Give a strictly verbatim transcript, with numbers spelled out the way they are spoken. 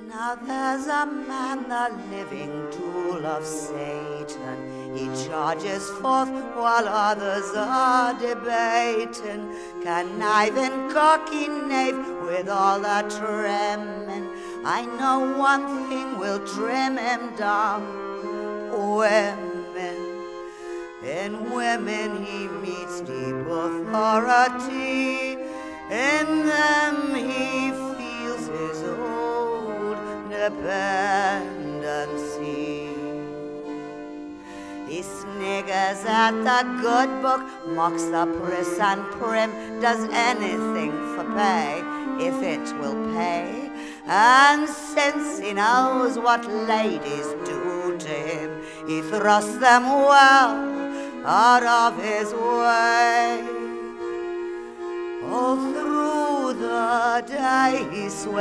Now there's a man, the living tool of Satan. He charges forth while others are debating, conniving, cocky knave with all the trimming. I know one thing will trim him down: women. In women he meets deep authority. In them he feels his old dependency. He sniggers at the good book, mocks the pris and prim, does anything for pay, if it will pay. And since he knows what ladies do to him, he thrusts them well out of his way. All through the day he swears